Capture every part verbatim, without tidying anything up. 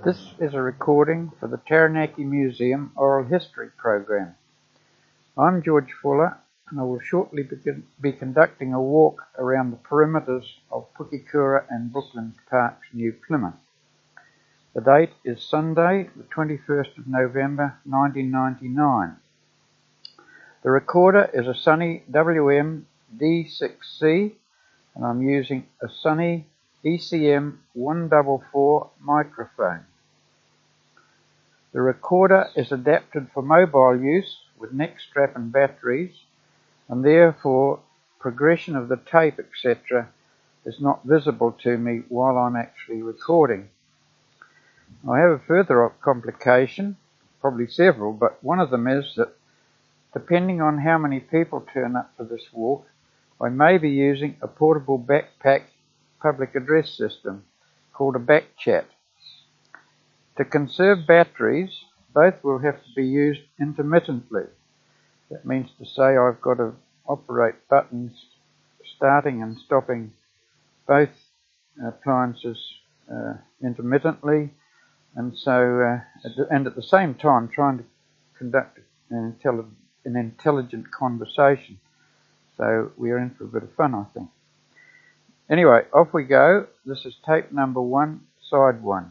This is a recording for the Taranaki Museum Oral History program. I'm George Fuller, and I will shortly begin, be conducting a walk around the perimeters of Pukekura and Brooklands Parks, New Plymouth. The date is Sunday, the twenty-first of November nineteen ninety-nine. The recorder is a Sony W M D six C, and I'm using a Sony E C M one forty-four microphone. The recorder is adapted for mobile use with neck strap and batteries, and therefore progression of the tape, et cetera is not visible to me while I'm actually recording. I have a further complication, probably several, but one of them is that depending on how many people turn up for this walk, I may be using a portable backpack public address system called a backchat. To conserve batteries, both will have to be used intermittently. That means to say I've got to operate buttons starting and stopping both appliances uh, intermittently, and so uh, and at the same time trying to conduct an, intelli- an intelligent conversation. So we are in for a bit of fun, I think. Anyway, off we go. This is tape number one, side one.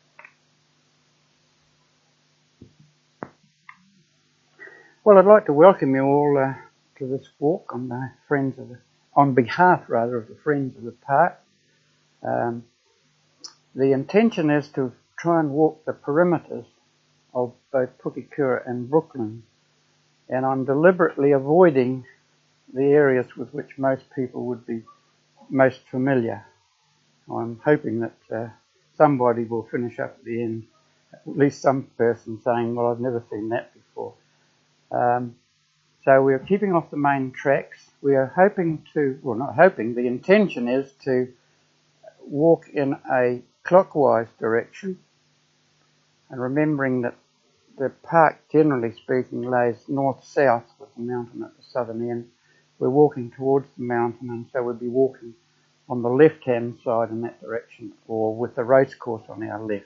Well, I'd like to welcome you all uh, to this walk on the friends of the, on behalf rather of the Friends of the Park. Um, the intention is to try and walk the perimeters of both Pukekura and Brooklands, and I'm deliberately avoiding the areas with which most people would be most familiar. I'm hoping that uh, somebody will finish up at the end, at least some person saying, well, I've never seen that before. Um, so we're keeping off the main tracks. We are hoping to, well not hoping, the intention is to walk in a clockwise direction, and remembering that the park, generally speaking, lays north-south with the mountain at the southern end. We're walking towards the mountain, and so we'll be walking on the left-hand side in that direction, or with the racecourse on our left.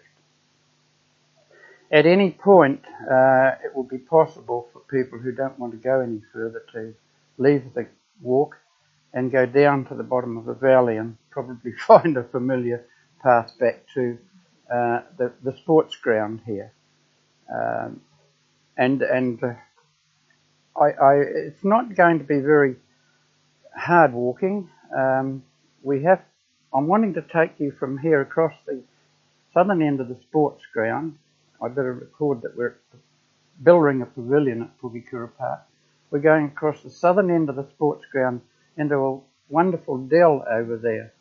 At any point, uh, it will be possible for people who don't want to go any further to leave the walk and go down to the bottom of the valley and probably find a familiar path back to uh, the, the sports ground here. Um, and and uh, I, I, it's not going to be very hard walking. Um, we have. I'm wanting to take you from here across the southern end of the sports ground. I better record that we're at the Billringer Pavilion at Pukekura Park. We're going across the southern end of the sports ground into a wonderful dell over there.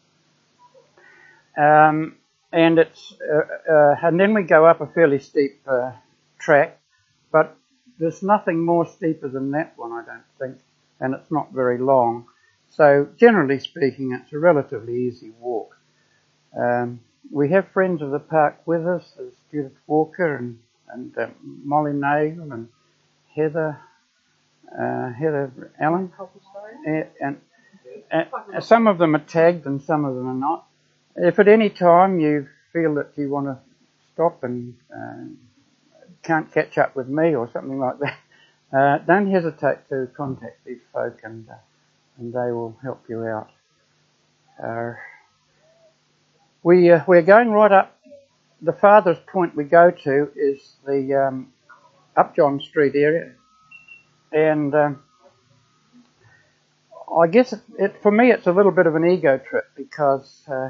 Um, and it's uh, uh, and then we go up a fairly steep uh, track, but there's nothing more steeper than that one, I don't think, and it's not very long. So generally speaking, it's a relatively easy walk. Um, we have Friends of the Park with us. There's Judith Walker and, and uh, Molly Nagel and Heather uh, Heather Allen. And, and, and some of them are tagged and some of them are not. If at any time you feel that you want to stop and uh, can't catch up with me or something like that, uh, don't hesitate to contact these folk, and uh, and they will help you out. Uh, we uh, we're going right up. The farthest point we go to is the um, Upjohn Street area, and um, I guess it, it for me it's a little bit of an ego trip, because uh,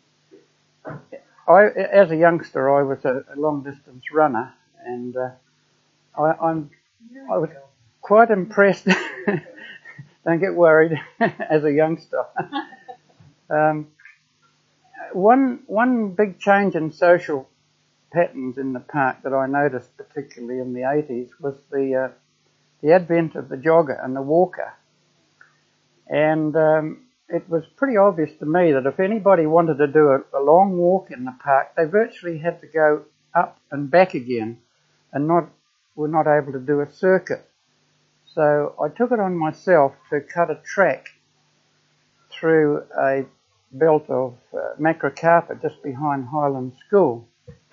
I, as a youngster, I was a, a long distance runner, and uh, I, I'm I was quite impressed. Don't get worried. As a youngster, um, one one big change in social patterns in the park that I noticed, particularly in the eighties, was the uh, the advent of the jogger and the walker. And um, it was pretty obvious to me that if anybody wanted to do a, a long walk in the park, they virtually had to go up and back again, and not were not able to do a circuit. So I took it on myself to cut a track through a belt of uh, macrocarpa just behind Highland School.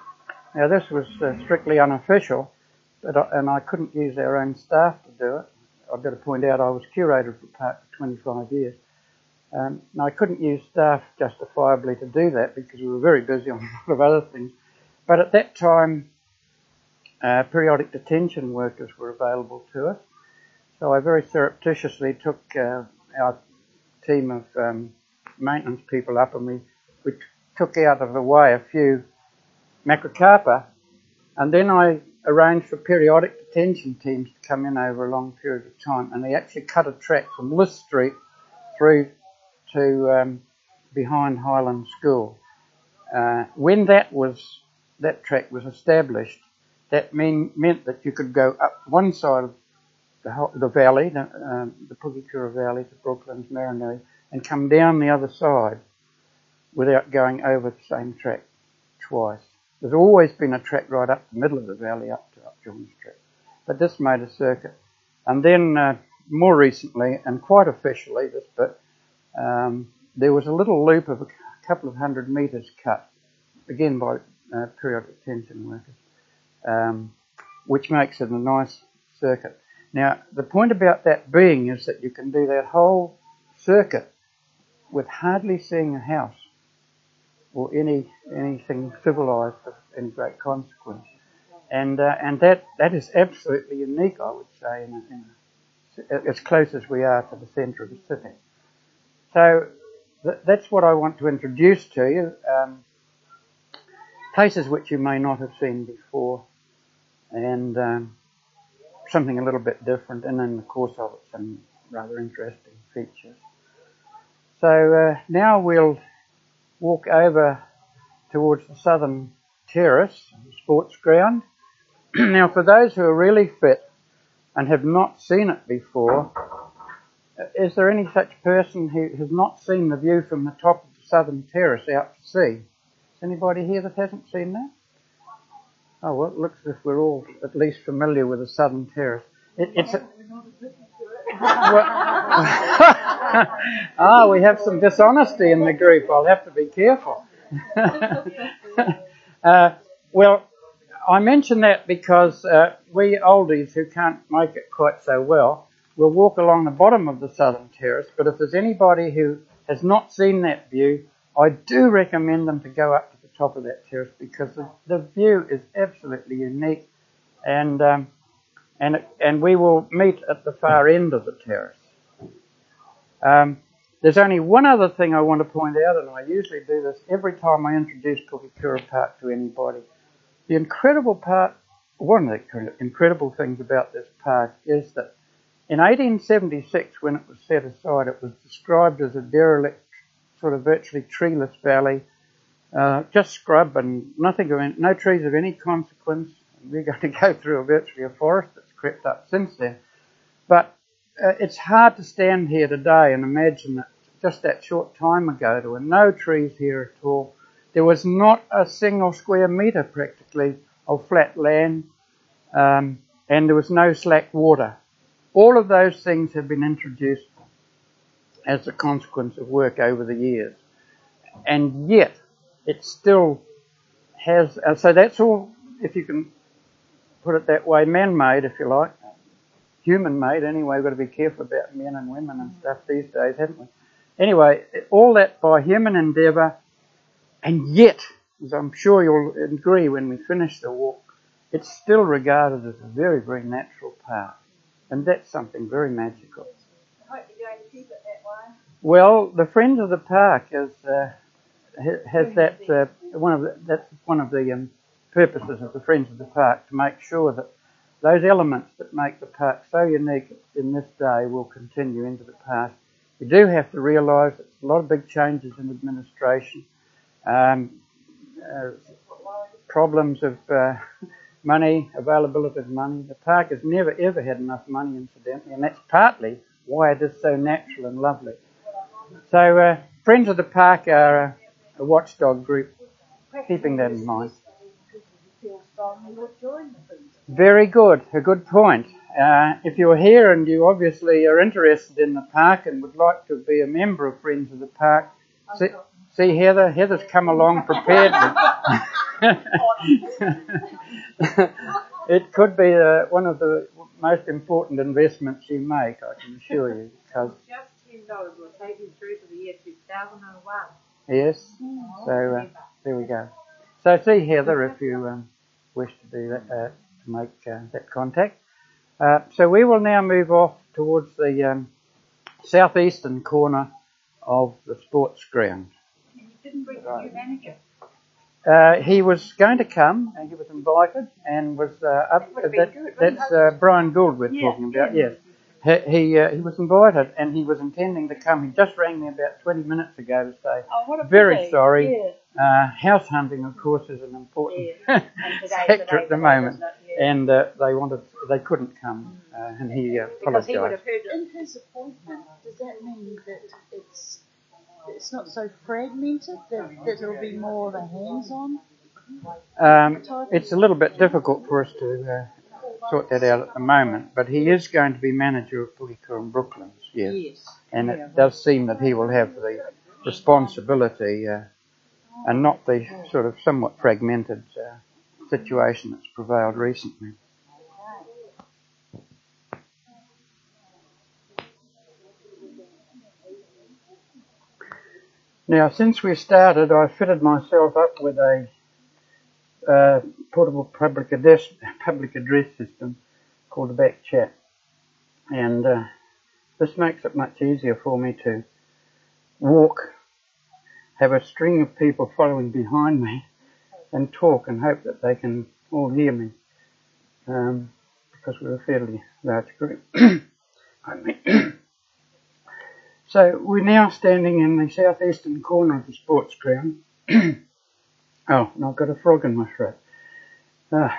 Now this was uh, strictly unofficial, but I, and I couldn't use our own staff to do it. I've got to point out I was curator of the park for twenty-five years. Um, and I couldn't use staff justifiably to do that because we were very busy on a lot of other things. But at that time, uh, periodic detention workers were available to us. So I very surreptitiously took uh, our team of um, maintenance people up, and we, we t- took out of the way a few macrocarpa, and then I arranged for periodic detention teams to come in over a long period of time, and they actually cut a track from List Street through to um, behind Highland School. Uh, when that was that track was established, that mean, meant that you could go up one side of the, the valley, the, uh, the Pukekura Valley to Brooklands, Marineri, and come down the other side without going over the same track twice. There's always been a track right up the middle of the valley up to Upjohn Street, but this made a circuit. And then uh, more recently, and quite officially, this bit, um, there was a little loop of a couple of hundred metres cut, again by uh, periodic detention workers, um, which makes it a nice circuit. Now, the point about that being is that you can do that whole circuit with hardly seeing a house or any anything civilised of any great consequence, and uh, and that that is absolutely unique, I would say, in, a, in a, as close as we are to the centre of the city. So th- that's what I want to introduce to you. Um, places which you may not have seen before, and um, something a little bit different, and in the course of it, some rather interesting features. So uh, now we'll walk over towards the southern terrace, the sports ground. Now, for those who are really fit and have not seen it before, is there any such person who has not seen the view from the top of the southern terrace out to sea? Is anybody here that hasn't seen that? Oh, well, it looks as if we're all at least familiar with the southern terrace. It, it's a, ah, we have some dishonesty in the group. I'll have to be careful. uh, well, I mention that because uh, we oldies who can't make it quite so well will walk along the bottom of the southern terrace, but if there's anybody who has not seen that view, I do recommend them to go up to the top of that terrace because the, the view is absolutely unique, and um, and it, and we will meet at the far end of the terrace. Um, there's only one other thing I want to point out, and I usually do this every time I introduce Pukekura Park to anybody. The incredible part, one of the incredible things about this park is that in eighteen seventy-six, when it was set aside, it was described as a derelict, sort of virtually treeless valley, uh, just scrub and nothing, no trees of any consequence. We're going to go through a virtually a forest that's crept up since then. But uh, it's hard to stand here today and imagine that just that short time ago there were no trees here at all. There was not a single square metre practically of flat land, um, and there was no slack water. All of those things have been introduced as a consequence of work over the years. And yet, it still has, uh, so that's all, if you can put it that way, man-made, if you like. Human-made, anyway. We've got to be careful about men and women and stuff these days, haven't we? Anyway, all that by human endeavour, and yet, as I'm sure you'll agree when we finish the walk, it's still regarded as a very, very natural park. And that's something very magical. I hope you're going to keep it that way. Well, the Friends of the Park is, uh, has that, uh, one of the, that's one of the um, purposes of the Friends of the Park, to make sure that those elements that make the park so unique in this day will continue into the past. We do have to realise that there's a lot of big changes in administration, um, uh, problems of uh, money, availability of money. The park has never ever had enough money, incidentally, and that's partly why it is so natural and lovely. So uh, Friends of the Park are a, a watchdog group, keeping that in mind. Very good, a good point. Uh, if you're here and you obviously are interested in the park and would like to be a member of Friends of the Park, see, see Heather? Heather's come along prepared. It could be uh, one of the most important investments you make, I can assure you. Cause just ten dollars will take you through to the year two thousand one. Yes, so uh, there we go. So see Heather if you um, wish to do that, uh, to make uh, that contact. Uh, so we will now move off towards the um, southeastern corner of the sports ground. And you didn't bring the new manager. Uh, he was going to come, and he was invited, and was uh, up. That That, good, that's uh, Brian Gould we're yeah, talking about. yeah. Yes, he he, uh, he was invited, and he was intending to come. He just rang me about twenty minutes ago to say, Oh, what a "Very pity. sorry." Yeah. Uh, house hunting, of course, is an important Yeah. And today, sector today, at the today, moment, isn't it? Yeah. and uh, they wanted, they couldn't come, uh, and he uh, Because he would apologised. have heard it. In his appointment, does that mean that it's it's not so fragmented, that, that it'll be more of a hands-on? Um, it's a little bit difficult for us to uh, sort that out at the moment, but he is going to be manager of Footy and Brooklands, yes. Yes. And it does seem that he will have the responsibility uh, and not the sort of somewhat fragmented uh, situation that's prevailed recently. Now, since we started, I fitted myself up with a uh, portable public address, public address system called the Back Chat, and uh, this makes it much easier for me to walk, have a string of people following behind me, and talk and hope that they can all hear me, um, because we're a fairly large group. Pardon me. So we're now standing in the southeastern corner of the sports ground. Oh, and I've got a frog in my throat. Ah.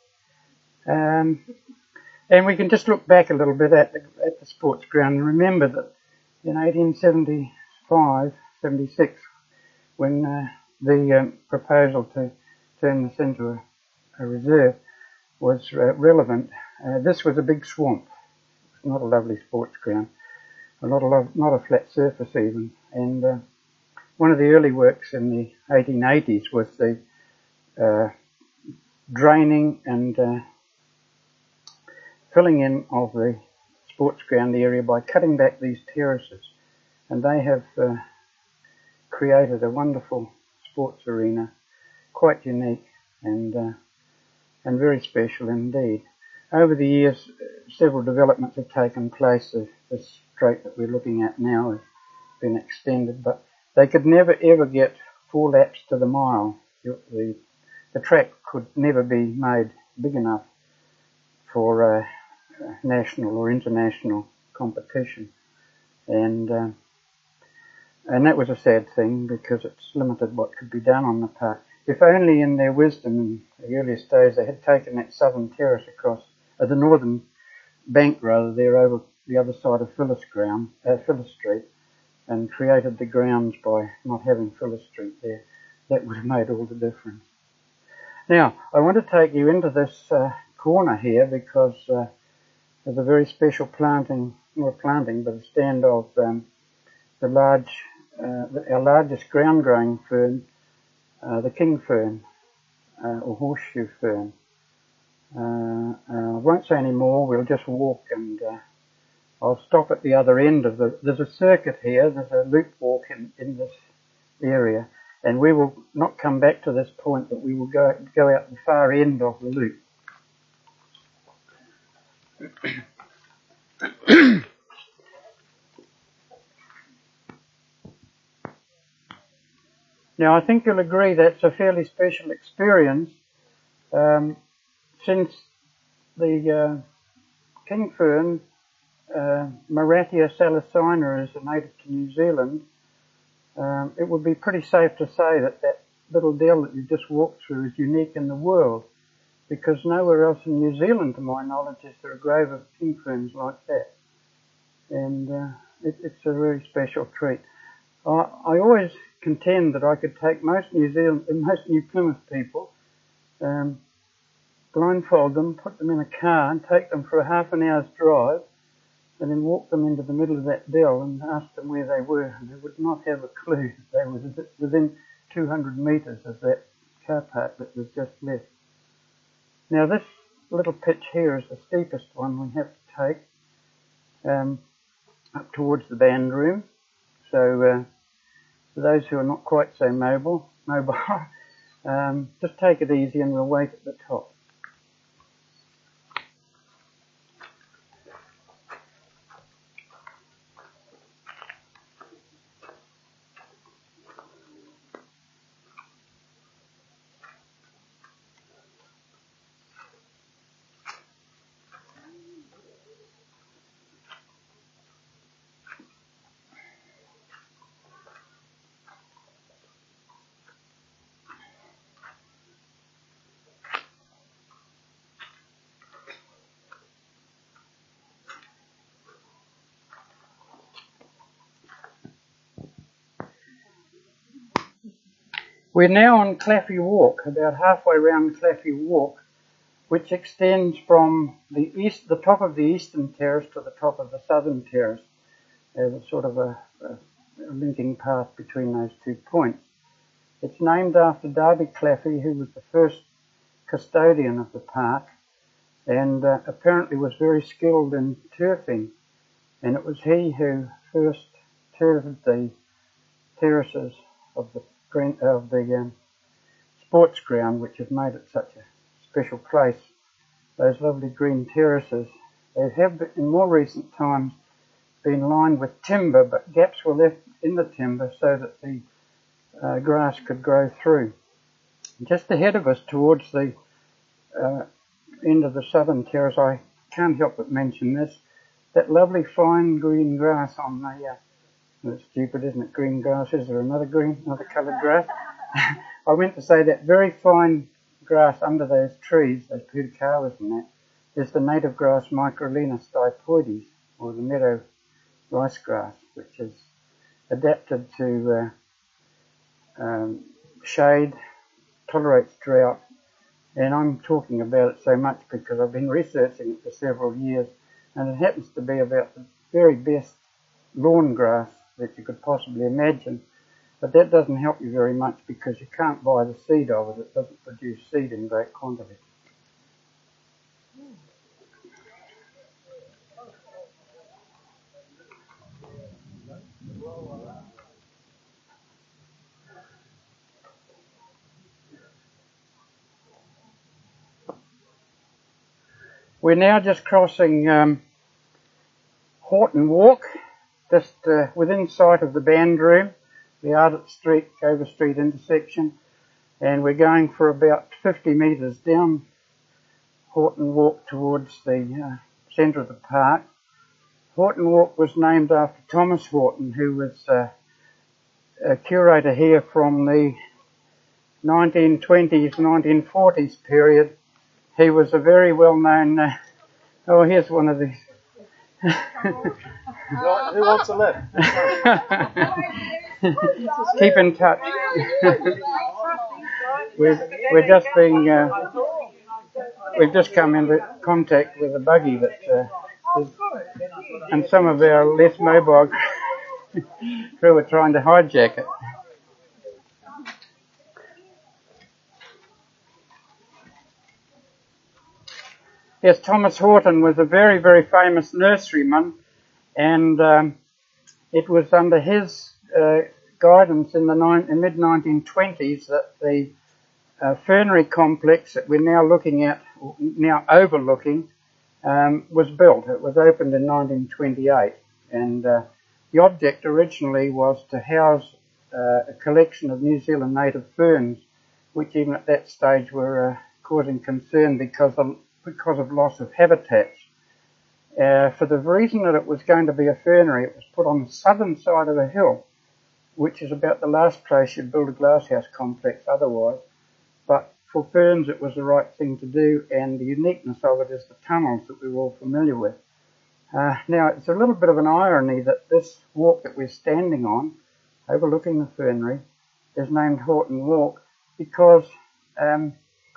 Um, and we can just look back a little bit at the, at the sports ground and remember that in eighteen seventy-five, seventy-six, when uh, the um, proposal to turn this into a, a reserve was uh, relevant, uh, this was a big swamp. It's not a lovely sports ground. A lot of, not a flat surface even, and uh, one of the early works in the eighteen eighties was the uh, draining and uh, filling in of the sports ground area by cutting back these terraces, and they have uh, created a wonderful sports arena, quite unique and uh, and very special indeed. Over the years, several developments have taken place. This straight that we're looking at now has been extended, but they could never ever get four laps to the mile. The, the track could never be made big enough for uh, national or international competition, and uh, and that was a sad thing because it's limited what could be done on the park. If only in their wisdom in the earliest days they had taken that southern terrace across, uh, the northern bank rather, there over the other side of Phyllis ground, uh, Phyllis Street, and created the grounds by not having Phyllis Street there. That would have made all the difference. Now, I want to take you into this uh, corner here because uh, there's a very special planting, not a planting, but a stand of um, the large, uh, the, our largest ground-growing fern, uh, the king fern, uh, or horseshoe fern. Uh, uh, I won't say any more, we'll just walk and uh, I'll stop at the other end of the, there's a circuit here, there's a loop walk in, in this area, and we will not come back to this point, but we will go, go out the far end of the loop. Now, I think you'll agree that's a fairly special experience, um, since the uh, king fern, uh, Marathia salicina, is a native to New Zealand. Um, it would be pretty safe to say that that little dell that you just walked through is unique in the world, because nowhere else in New Zealand, to my knowledge, is there a grove of king ferns like that. And uh, it, it's a very special treat. I, I always contend that I could take most New Zealand, most New Plymouth people, um, blindfold them, put them in a car and take them for a half an hour's drive and then walked them into the middle of that dell and asked them where they were, and they would not have a clue. They were within two hundred metres of that car park that was just left. Now this little pitch here is the steepest one we have to take um, up towards the band room. So uh, for those who are not quite so mobile, mobile um, just take it easy and we'll wait at the top. We're now on Claffey Walk, about halfway round Claffey Walk, which extends from the east, the top of the eastern terrace to the top of the southern terrace. There's a sort of a, a, a linking path between those two points. It's named after Darby Claffey, who was the first custodian of the park, and uh, apparently was very skilled in turfing. And it was he who first turfed the terraces of the green, of the um, sports ground, which have made it such a special place. Those lovely green terraces. They have in more recent times been lined with timber, but gaps were left in the timber so that the uh, grass could grow through. Just ahead of us, towards the uh, end of the southern terrace, I can't help but mention this, that lovely fine green grass on the, uh, it's stupid, isn't it, green grass, is there another green, another coloured grass? I meant to say that very fine grass under those trees, those putacawas and that, is the native grass Microlina stipoides, or the meadow rice grass, which is adapted to uh, um, shade, tolerates drought, and I'm talking about it so much because I've been researching it for several years, and it happens to be about the very best lawn grass that you could possibly imagine. But that doesn't help you very much because you can't buy the seed of it. It doesn't produce seed in great quantity. We're now just crossing um, Horton Walk, just uh, within sight of the band room, the Ardett Street, Gover Street intersection, and we're going for about fifty metres down Horton Walk towards the uh, centre of the park. Horton Walk was named after Thomas Horton, who was uh, a curator here from the nineteen twenties, nineteen forties period. He was a very well-known, uh, oh, here's one of these. Who wants a lift? Keep in touch. we've, we're just being, uh, we've just come into contact with a buggy that uh, is, and some of our less mobile crew are trying to hijack it. Yes, Thomas Horton was a very, very famous nurseryman, and um, it was under his uh, guidance in the mid nineteen twenties that the uh, fernery complex that we're now looking at, now overlooking, um, was built. It was opened in nineteen twenty-eight, and uh, the object originally was to house uh, a collection of New Zealand native ferns, which even at that stage were uh, causing concern because of because of loss of habitats. Uh, for the reason that it was going to be a fernery, it was put on the southern side of a hill, which is about the last place you'd build a glasshouse complex otherwise. But for ferns, it was the right thing to do, and the uniqueness of it is the tunnels that we're all familiar with. Uh, now, it's a little bit of an irony that this walk that we're standing on, overlooking the fernery, is named Horton Walk because um,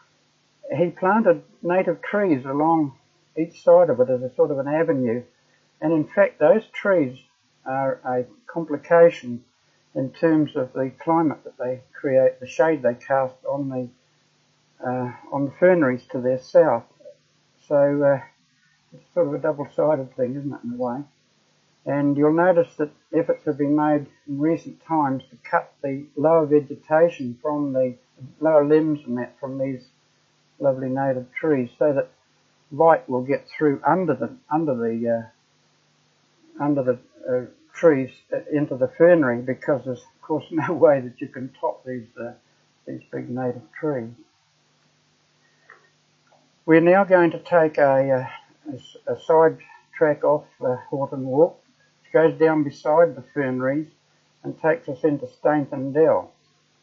he planted native trees along each side of it as a sort of an avenue, And in fact, those trees are a complication in terms of the climate that they create, the shade they cast on the uh, on the ferneries to their south. So uh, it's sort of a double-sided thing, isn't it, in a way? And you'll notice that efforts have been made in recent times to cut the lower vegetation from the lower limbs and that from these lovely native trees, so that light will get through under the under the uh, under the uh, trees into the fernery, because there's of course no way that you can top these uh, these big native trees. We're now going to take a, a, a side track off uh, Horton Walk, which goes down beside the ferneries and takes us into Stainton Dell.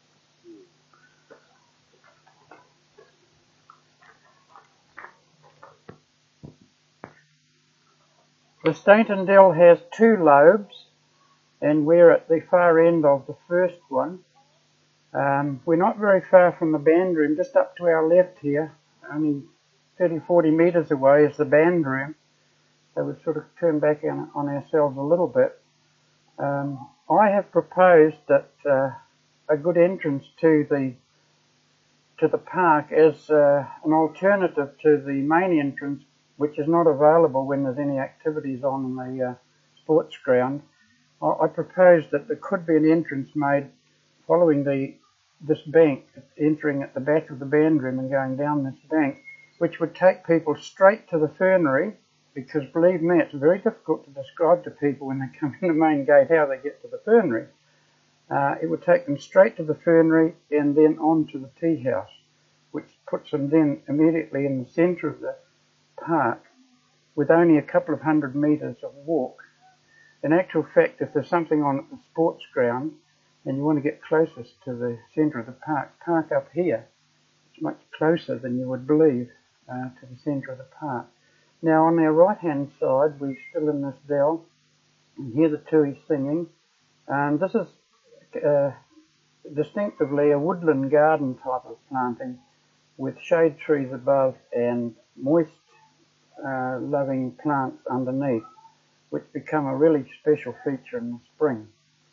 The Stainton Dell has two lobes, and we're at the far end of the first one. Um, we're not very far from the band room, just up to our left here, only thirty, forty metres away is the band room. So we've sort of turned back on, on ourselves a little bit. Um, I have proposed that uh, a good entrance to the to the park as uh, an alternative to the main entrance, which is not available when there's any activities on in the uh, sports ground. I, I propose that there could be an entrance made following the this bank, entering at the back of the band room and going down this bank, which would take people straight to the fernery, because believe me, it's very difficult to describe to people when they come in the main gate how they get to the fernery. Uh, it would take them straight to the fernery and then on to the tea house, which puts them then immediately in the centre of the park with only a couple of hundred metres of walk. In actual fact, if there's something on at the sports ground and you want to get closest to the centre of the park, park up here. It's much closer than you would believe uh, to the centre of the park. Now on our right hand side, we're still in this dell, and hear the tui singing, and this is uh, distinctively a woodland garden type of planting with shade trees above and moist uh, loving plants underneath, which become a really special feature in the spring.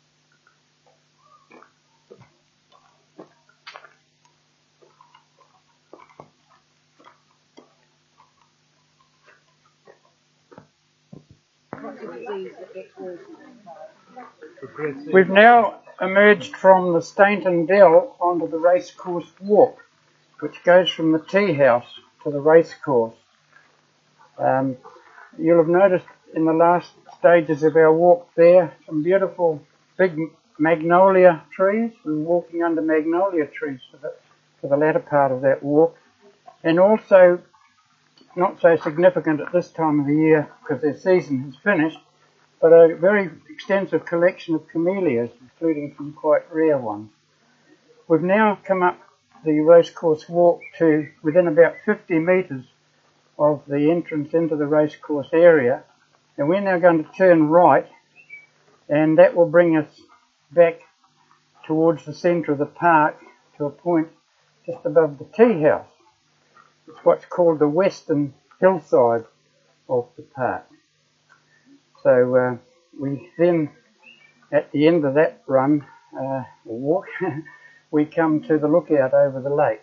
We've now emerged from the Stainton Dell onto the Racecourse Walk, which goes from the tea house to the racecourse. Um, you'll have noticed in the last stages of our walk there some beautiful big magnolia trees. We're walking under magnolia trees for the, for the latter part of that walk, and also not so significant at this time of the year because their season has finished, but a very extensive collection of camellias, including some quite rare ones. We've now come up the Racecourse Walk to within about fifty metres of the entrance into the racecourse area, and we're now going to turn right, and that will bring us back towards the centre of the park to a point just above the tea house. It's what's called the western hillside of the park. So uh, we then, at the end of that run, uh, or walk, we come to the lookout over the lake.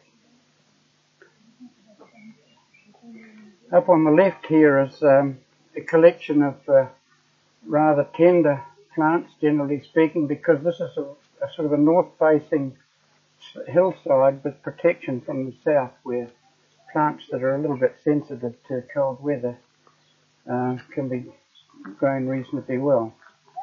Up on the left here is um, a collection of uh, rather tender plants, generally speaking, because this is a, a sort of a north-facing hillside with protection from the south, where plants that are a little bit sensitive to cold weather uh, can be grown reasonably well.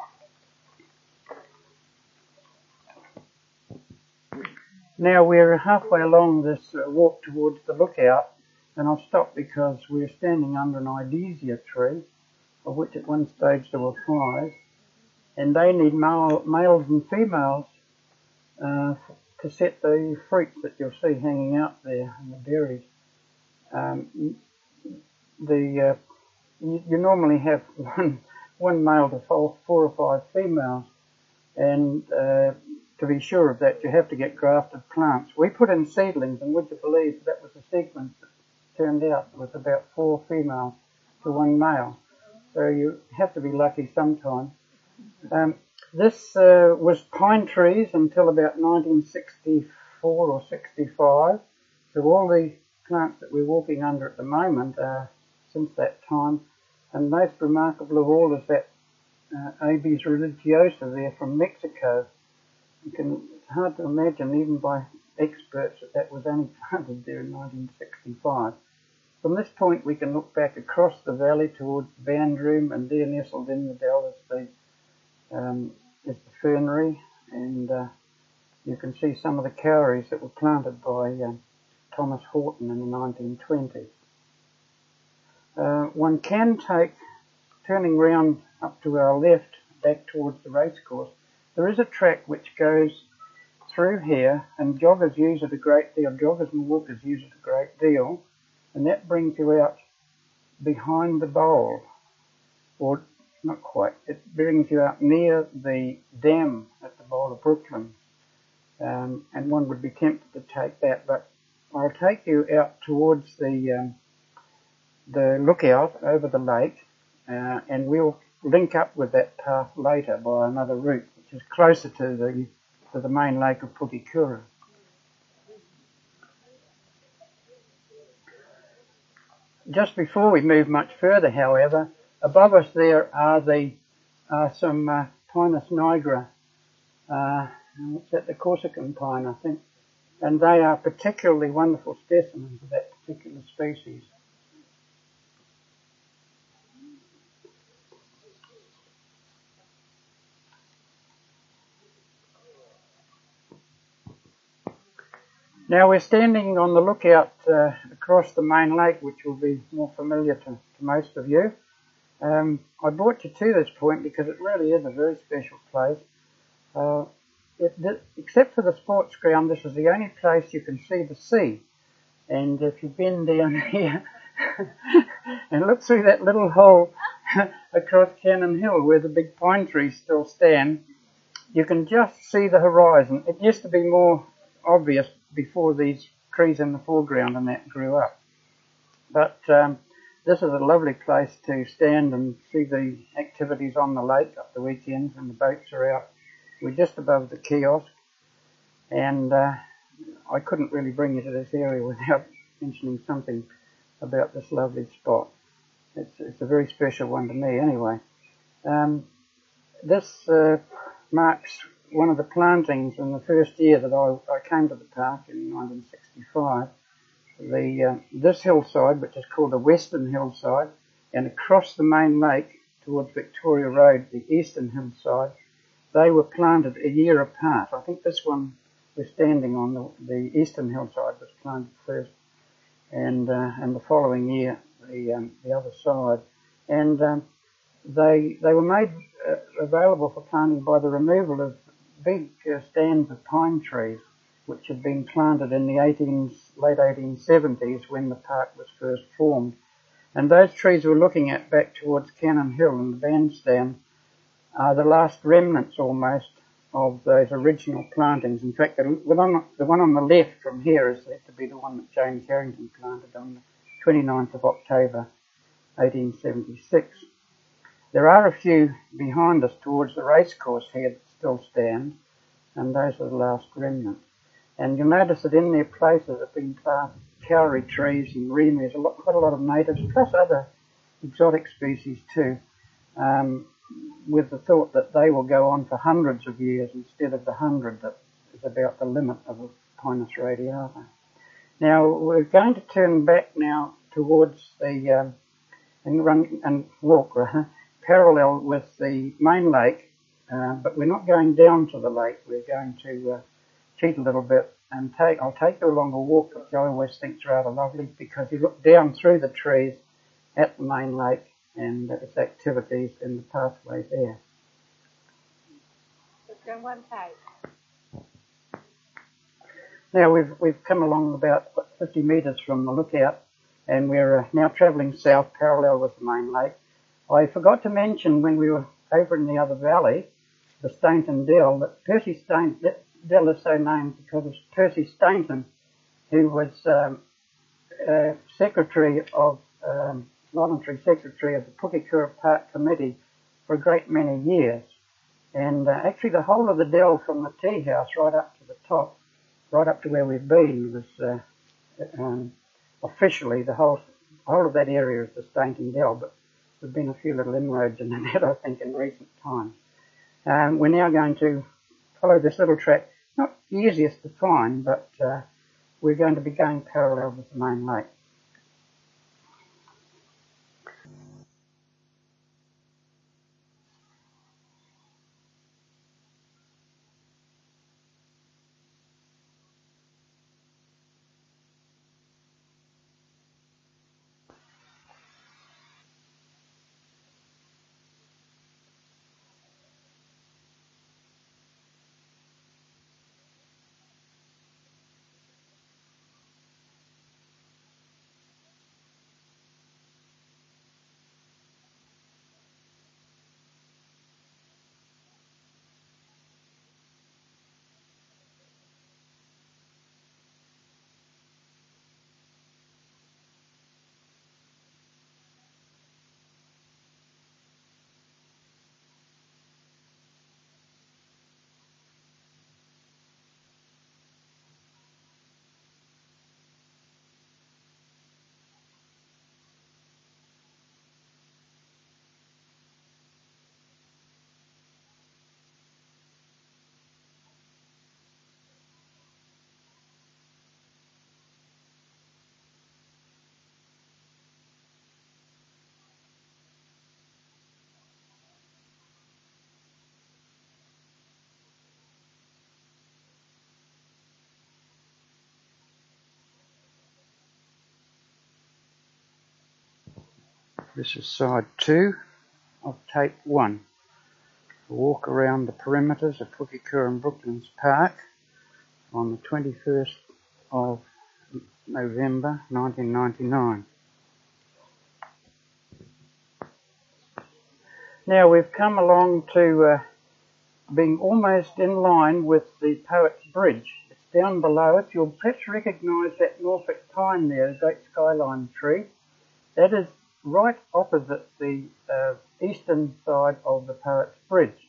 Now we're halfway along this uh, walk towards the lookout, and I'll stop because we're standing under an idesia tree, of which at one stage there were five, and they need male, males and females uh, to set the fruit that you'll see hanging out there and the berries. Um, the uh, you, you normally have one one male to four, four or five females, and uh, to be sure of that, you have to get grafted plants. We put in seedlings, and would you believe that was a sequence that turned out with about four females to one male. So so you have to be lucky sometime. Um, this uh, was pine trees until about nineteen sixty-four or sixty-five. So all the plants that we're walking under at the moment are since that time. And most remarkable of all is that uh, Abies religiosa there from Mexico. You can, it's hard to imagine, even by experts, that that was only planted there in nineteen sixty-five. From this point we can look back across the valley towards the Bandroom, and there nestled in the dell is the, um, is the fernery, and uh, you can see some of the cowries that were planted by um, Thomas Horton in the nineteen twenties. Uh, one can take, turning round up to our left, back towards the racecourse, there is a track which goes through here, and joggers use it a great deal, joggers and walkers use it a great deal, and that brings you out behind the bowl, or not quite, it brings you out near the dam at the bowl of Brooklyn, um, and one would be tempted to take that, but I'll take you out towards the um, the lookout over the lake, uh, and we'll link up with that path later by another route, which is closer to the to the main lake of Putikura. Just before we move much further, however, above us there are the are some uh, Pinus nigra. Uh, what's that? The Corsican pine, I think. And they are particularly wonderful specimens of that particular species. Now we're standing on the lookout uh, across the main lake, which will be more familiar to, to most of you. Um, I brought you to this point because it really is a very special place. Uh, it, except for the sports ground, this is the only place you can see the sea. And if you've been down here and look through that little hole across Cannon Hill where the big pine trees still stand, you can just see the horizon. It used to be more obvious before these trees in the foreground and that grew up. But um, this is a lovely place to stand and see the activities on the lake up the weekends when the boats are out. We're just above the kiosk, and uh, I couldn't really bring you to this area without mentioning something about this lovely spot. It's, it's a very special one to me anyway. Um, this uh, marks one of the plantings in the first year that I, I came to the park in nineteen sixty-five. The, uh, this hillside, which is called the Western Hillside, and across the main lake towards Victoria Road, the Eastern Hillside, they were planted a year apart. I think this one we're standing on, the, the Eastern Hillside, was planted first, and uh, and the following year the um, the other side, and um, they they were made uh, available for planting by the removal of big uh, stands of pine trees, which had been planted in the eighteen, late eighteen seventies when the park was first formed. And those trees we're looking at back towards Cannon Hill and the bandstand are the last remnants almost of those original plantings. In fact, the one on the, one on the left from here is said to be the one that James Harrington planted on the twenty-ninth of October eighteen seventy-six. There are a few behind us towards the racecourse here that still stand, and those are the last remnants. And you'll notice that in their places have been planted kauri trees and remus, a lot, quite a lot of natives, plus other exotic species too, um, with the thought that they will go on for hundreds of years instead of the hundred that is about the limit of a Pinus radiata. Now we're going to turn back now towards the um, and run and walk rather, parallel with the main lake, uh, but we're not going down to the lake. We're going to uh, cheat a little bit and take. I'll take you along a walk which I always think is rather lovely because you look down through the trees at the main lake and its activities in the pathway there. Just go one take. Now we've we've come along about fifty metres from the lookout, and we're uh, now travelling south parallel with the main lake. I forgot to mention when we were over in the other valley, the Stainton Dell, that Percy Stainton, that Dell is so named because of Percy Stainton, who was um, uh, secretary of um, voluntary secretary of the Pukekura Park Committee for a great many years. And uh, actually the whole of the dell from the tea house right up to the top, right up to where we've been, was uh, um, officially the whole whole of that area is the Stainton Dell, but there've been a few little inroads into that, I think, in recent times. Um, we're now going to follow this little track, not easiest to find, but uh, we're going to be going parallel with the main lake. This is side two of tape one. A walk around the perimeters of Pukekura and Brooklands Park on the twenty-first of November nineteen ninety-nine. Now we've come along to uh, being almost in line with the Poet's Bridge. It's down below it. You'll perhaps recognise that Norfolk pine there, the great skyline tree. That is right opposite the uh, eastern side of the Poet's Bridge.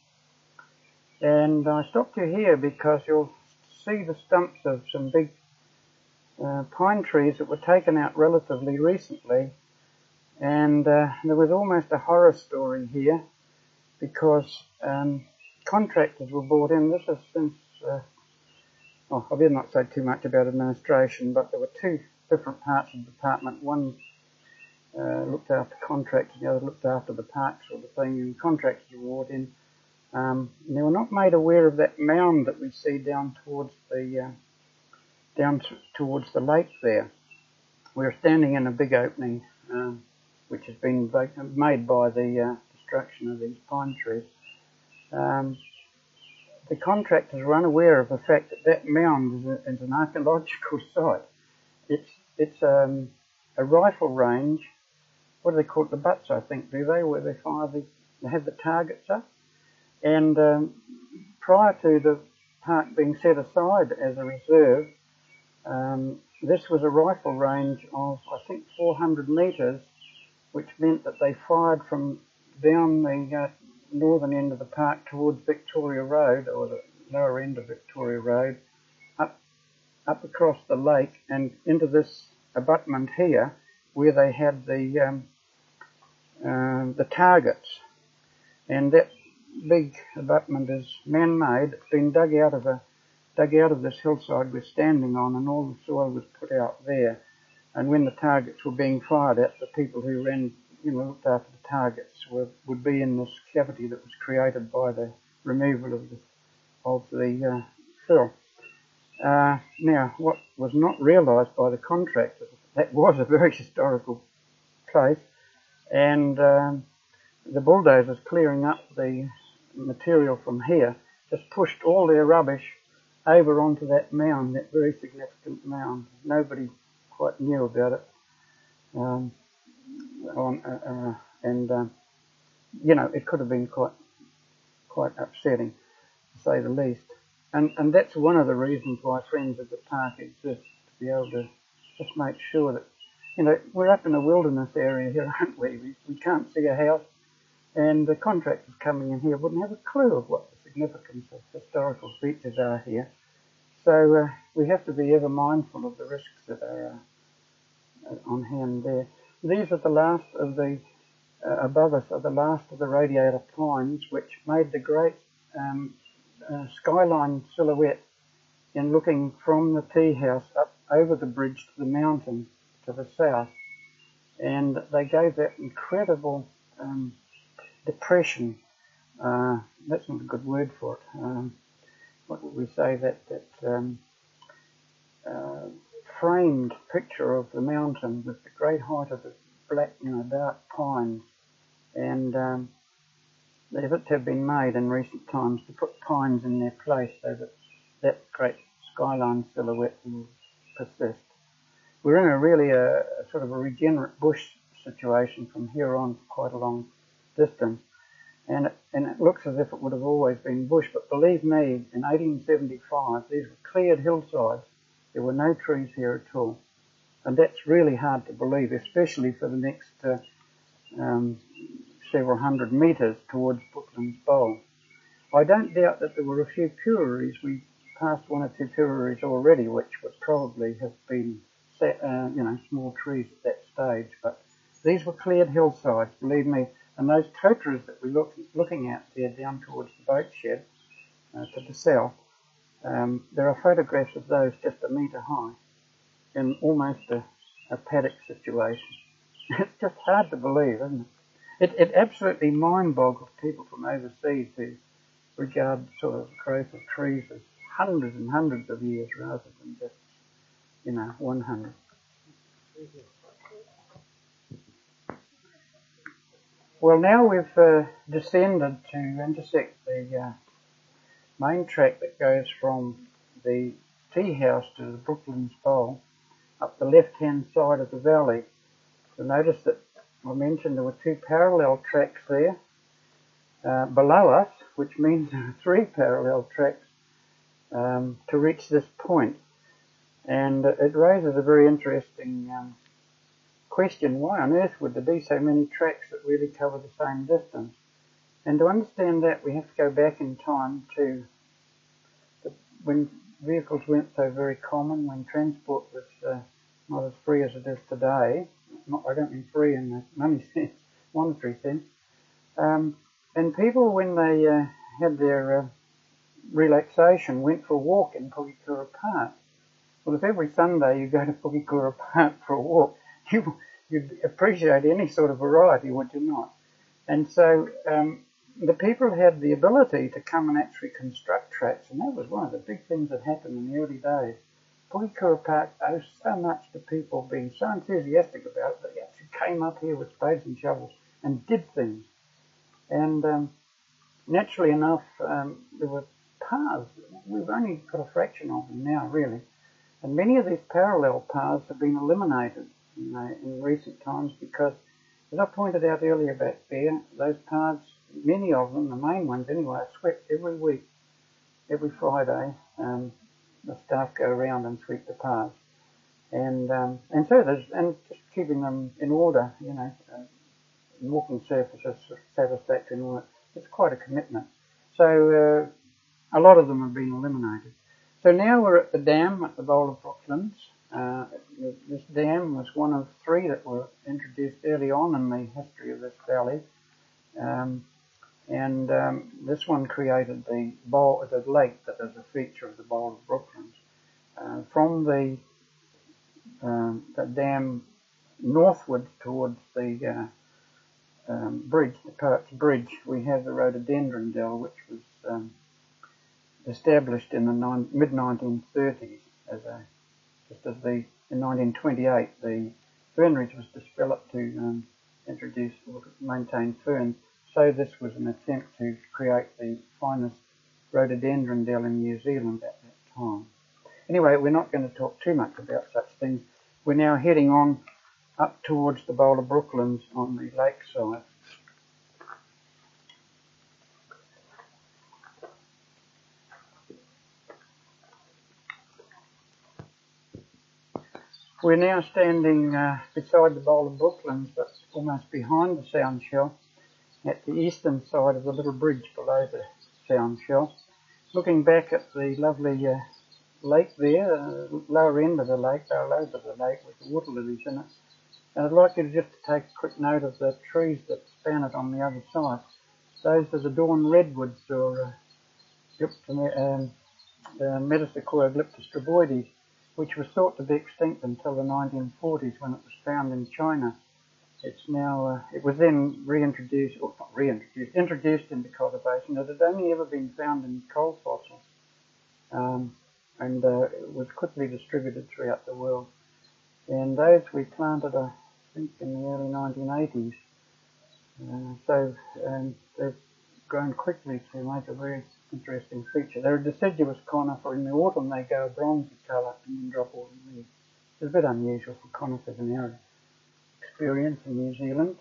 And I stopped you here because you'll see the stumps of some big uh, pine trees that were taken out relatively recently. And uh, there was almost a horror story here because um, contractors were brought in. This is since, uh, oh, I better not say too much about administration, but there were two different parts of the department. One uh, looked after contractors, the other looked after the park sort of thing, and contractors were brought in. Um, and they were not made aware of that mound that we see down towards the uh, down t- towards the lake there. We're standing in a big opening, um, which has been vac- made by the uh, destruction of these pine trees. Um, the contractors were unaware of the fact that that mound is, a, is an archaeological site. It's it's um, a rifle range. What do they call it? The butts, I think, do they? Where they fire the, they have the targets up. And um, prior to the park being set aside as a reserve, um, this was a rifle range of, I think, four hundred metres, which meant that they fired from down the uh, northern end of the park towards Victoria Road, or the lower end of Victoria Road, up up across the lake and into this abutment here, where they had the um, uh, the targets. And that big abutment is man-made. It's been dug out of a dug out of this hillside we're standing on, and all the soil was put out there. And when the targets were being fired at, the people who ran, you know, looked after the targets were, would be in this cavity that was created by the removal of the of the uh, fill. Uh, now, what was not realised by the contractors, that was a very historical place, and um, the bulldozers clearing up the material from here just pushed all their rubbish over onto that mound, that very significant mound. Nobody quite knew about it. Um, on, uh, uh, and, um, you know, it could have been quite quite upsetting, to say the least. And, and that's one of the reasons why Friends of the Park exists, to be able to just make sure that you know, we're up in a wilderness area here, aren't we? We, we can't see a house, and the contractors coming in here wouldn't have a clue of what the significance of historical features are here. So uh, we have to be ever mindful of the risks that are uh, on hand there. These are the last of the, uh, above us are the last of the radiator pines, which made the great um, uh, skyline silhouette in looking from the tea house up over the bridge to the mountain to the south. And they gave that incredible um, depression. Uh, that's not a good word for it. Um, what would we say? That, that um, uh, framed picture of the mountain with the great height of the black, you know, dark pines. And um, efforts have been made in recent times to put pines in their place so that that great skyline silhouette will persist. We're in a really a, a sort of a regenerate bush situation from here on for quite a long distance, and it, and it looks as if it would have always been bush, but believe me, in eighteen seventy-five these were cleared hillsides. There were no trees here at all, and that's really hard to believe, especially for the next uh, um, several hundred metres towards Brooklands Bowl. I don't doubt that there were a few pureries. We passed one or two pureries already, which would probably have been, set, uh, you know, small trees at that stage. But these were cleared hillsides, believe me. And those totras that we're look, looking at there down towards the boat shed uh, to the south, um, there are photographs of those just a metre high in almost a, a paddock situation. It's just hard to believe, isn't it? It, it absolutely mind-boggles people from overseas who regard sort of growth of trees as hundreds and hundreds of years rather than just, you know, one hundred. Well, now we've uh, descended to intersect the uh, main track that goes from the tea house to the Brooklands Bowl up the left-hand side of the valley. You'll notice that I mentioned there were two parallel tracks there uh, below us, which means there are three parallel tracks um, to reach this point. And uh, it raises a very interesting um, question: why on earth would there be so many tracks that really cover the same distance? And to understand that, we have to go back in time to the, when vehicles weren't so very common, when transport was uh, not as free as it is today. Not, I don't mean free in the money sense, monetary sense. Um, and people, when they uh, had their uh, relaxation, went for a walk in Pukekura Park. Well, if every Sunday you go to Pukekura Park for a walk, you, you'd appreciate any sort of variety, would you not? And so um, the people had the ability to come and actually construct tracks, and that was one of the big things that happened in the early days. Pukekura Park owes so much to people being so enthusiastic about it that they actually came up here with spades and shovels and did things. And um, naturally enough, um, there were paths. We've only got a fraction of them now, really. And many of these parallel paths have been eliminated, you know, in recent times because, as I pointed out earlier back there, those paths, many of them, the main ones anyway, are swept every week, every Friday. Um, the staff go around and sweep the paths. And um, and so there's, and just keeping them in order, you know, uh, walking surfaces satisfactory and all that, it's quite a commitment. So uh, a lot of them have been eliminated. So now we're at the dam at the Bowl of Brooklands. Uh, this dam was one of three that were introduced early on in the history of this valley. Um, and um, this one created the bowl, the lake that is a feature of the Bowl of Brooklands. Uh, from the, um, the dam northward towards the uh, um, bridge, the Parks Bridge, we have the rhododendron dell, which was um, established in the mid nineteen thirties as a, just as the, in nineteen twenty-eight, the fern ridge was developed to um, introduce or maintain ferns. So this was an attempt to create the finest rhododendron dell in New Zealand at that time. Anyway, we're not going to talk too much about such things. We're now heading on up towards the Bowl of Brooklands on the lakeside. We're now standing uh, beside the bowl of brooklands, but almost behind the sound shell, at the eastern side of the little bridge below the sound shell, looking back at the lovely uh, lake there, uh, lower end of the lake, lower lobe of the lake with the water lilies in it. And I'd like you to just take a quick note of the trees that span it on the other side. Those are the dawn redwoods, or uh, um, uh, Metasequoia glyptostreboides, which was thought to be extinct until the nineteen forties when it was found in China. It's now, uh, it was then reintroduced, or not reintroduced, introduced into cultivation. It had only ever been found in coal fossils, um, and uh, it was quickly distributed throughout the world. And those we planted, I think, in the early nineteen eighties. Uh, so um, they've grown quickly to make a very interesting feature. They're a deciduous conifer. In the autumn they go a bronzy colour and then drop all the leaves. It's a bit unusual for conifers in our experience in New Zealand.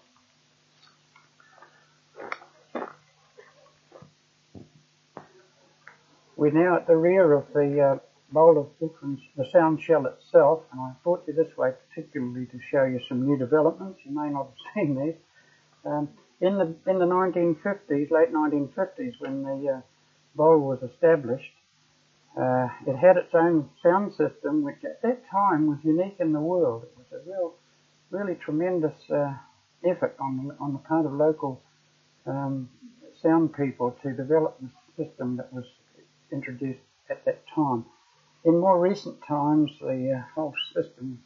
We're now at the rear of the uh, bowl of brooklands, the sound shell itself, and I brought you this way particularly to show you some new developments. You may not have seen these. Um, in the in the nineteen fifties, late nineteen fifties, when the uh, bowl was established, uh, it had its own sound system, which at that time was unique in the world. It was a real, really tremendous uh, effort on the, on the part of local um, sound people to develop this system that was introduced at that time. In more recent times, the uh, whole system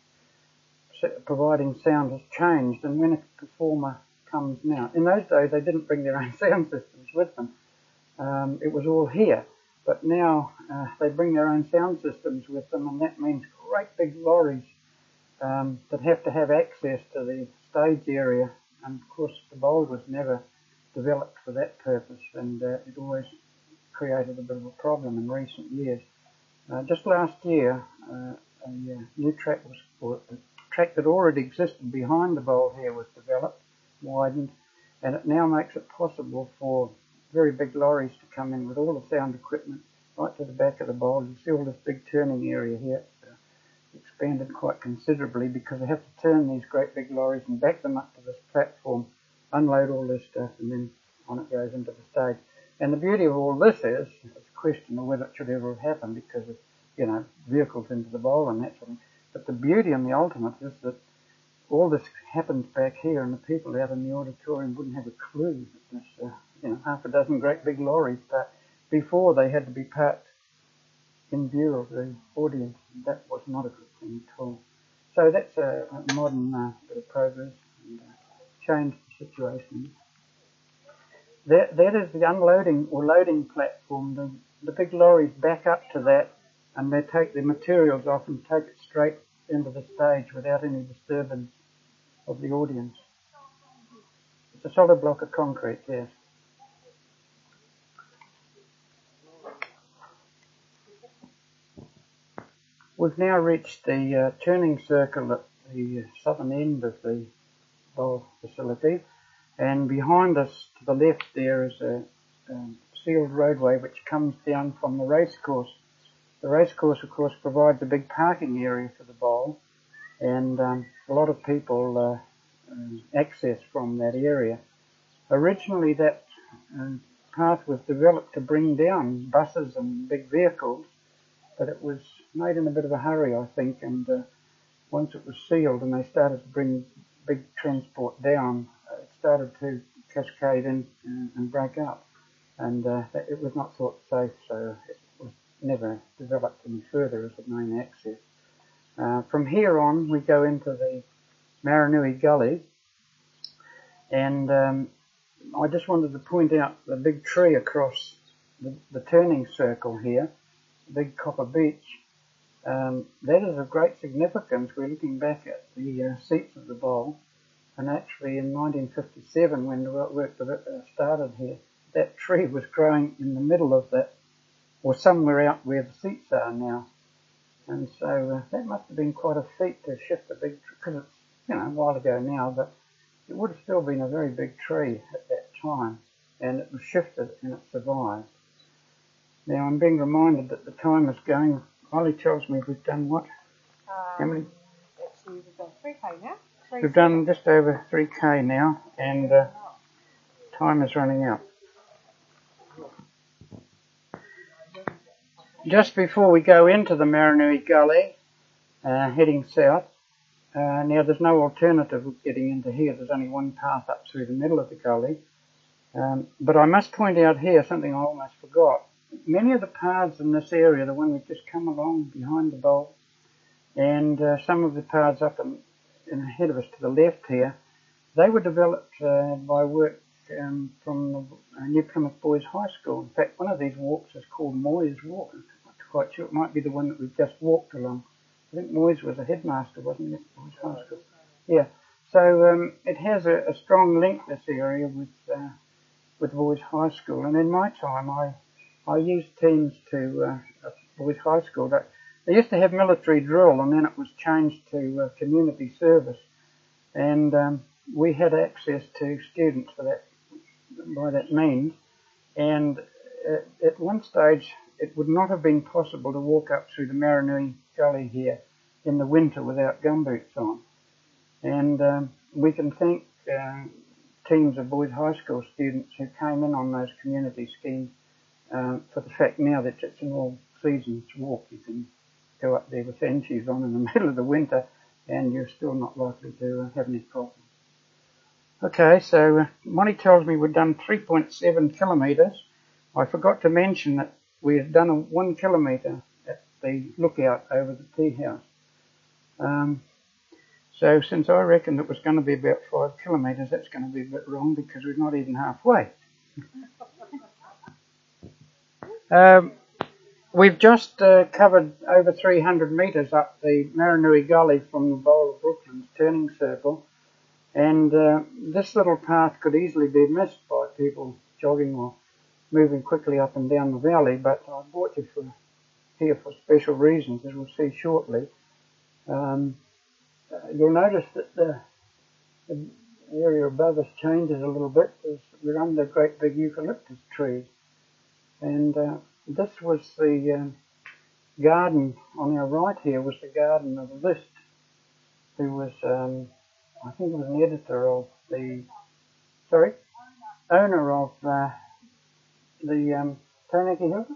providing sound has changed, and when a performer comes now, in those days they didn't bring their own sound systems with them. Um, it was all here, but now uh, they bring their own sound systems with them, and that means great big lorries um, that have to have access to the stage area, and of course the bowl was never developed for that purpose, and uh, it always created a bit of a problem in recent years. Uh, just last year, uh, a uh, new track was, or a track that already existed behind the bowl here was developed, widened, and it now makes it possible for very big lorries to come in with all the sound equipment right to the back of the bowl. You see all this big turning area here. It's uh, expanded quite considerably because they have to turn these great big lorries and back them up to this platform, unload all this stuff, and then on it goes into the stage. And the beauty of all this is, it's a question of whether it should ever have happened because of, you know, vehicles into the bowl and that sort of thing. But the beauty and the ultimate is that all this happens back here, and the people out in the auditorium wouldn't have a clue that there's, uh, you know, half a dozen great big lorries, but before they had to be parked in view of the audience. That was not a good thing at all. So that's a, a modern uh, bit of progress and uh, changed the situation. That, that is the unloading or loading platform. The, the big lorries back up to that, and they take the materials off and take it straight into the stage without any disturbance of the audience. It's a solid block of concrete, yes. We've now reached the uh, turning circle at the southern end of the bowl facility, and behind us to the left there is a um, sealed roadway which comes down from the racecourse. The racecourse, of course, provides a big parking area for the bowl, and um, a lot of people uh, um, access from that area. Originally that um, path was developed to bring down buses and big vehicles, but it was made in a bit of a hurry, I think, and uh, once it was sealed and they started to bring big transport down, uh, it started to cascade in and, and break up, and uh, it was not thought safe, so it was never developed any further as the main access. Uh, from here on, we go into the Maranui Gully, and um, I just wanted to point out the big tree across the, the turning circle here, the big copper beech. Um, that is of great significance. We're looking back at the uh, seats of the bowl, and actually in nineteen fifty-seven, when the work started here, that tree was growing in the middle of that, or somewhere out where the seats are now. And so uh, that must have been quite a feat to shift a big tree, because it's, you know, a while ago now, but it would have still been a very big tree at that time, and it was shifted and it survived. Now I'm being reminded that the time is going. Ollie tells me we've done what? Um, How many? It actually, we've done three K now. Three We've done just over three K now, and uh, time is running out. Just before we go into the Maranui Gully, uh, heading south, uh, now there's no alternative of getting into here. There's only one path up through the middle of the gully. Um, but I must point out here something I almost forgot. Many of the paths in this area, the one we've just come along behind the bowl, and uh, some of the paths up and, and ahead of us to the left here, they were developed uh, by work um, from the uh, New Plymouth Boys High School. In fact, one of these walks is called Moyes Walk. I'm not quite sure. It might be the one that we've just walked along. I think Moyes was a headmaster, wasn't it? Boys High School. Yeah. So um, it has a, a strong link, this area, with uh, with Boys High School. And in my time, I I used teams to uh, Boys High School. That they used to have military drill, and then it was changed to uh, community service. And um, we had access to students for that by that means. And at, at one stage, it would not have been possible to walk up through the Maranui Gully here in the winter without gumboots on. And um, we can thank uh, teams of Boys High School students who came in on those community schemes uh, for the fact now that it's an all-seasons walk. You can go up there with fan shoes on in the middle of the winter and you're still not likely to uh, have any problems. Okay, so uh, Monty tells me we've done three point seven kilometres. I forgot to mention that we had done a one kilometre at the lookout over the tea house. Um, so since I reckoned it was going to be about five kilometres, that's going to be a bit wrong because we're not even halfway. um, we've just uh, covered over three hundred metres up the Maranui Gully from the Bowl of Brooklands turning circle. And uh, this little path could easily be missed by people jogging or moving quickly up and down the valley, but I brought you for, here for special reasons, as we'll see shortly. Um, uh, you'll notice that the, the area above us changes a little bit as we're under great big eucalyptus trees. And uh, this was the uh, garden on our right here, was the garden of Liszt, who was... Um, I think he was an editor of the, sorry, owner of uh, the um, Taranaki Hilton?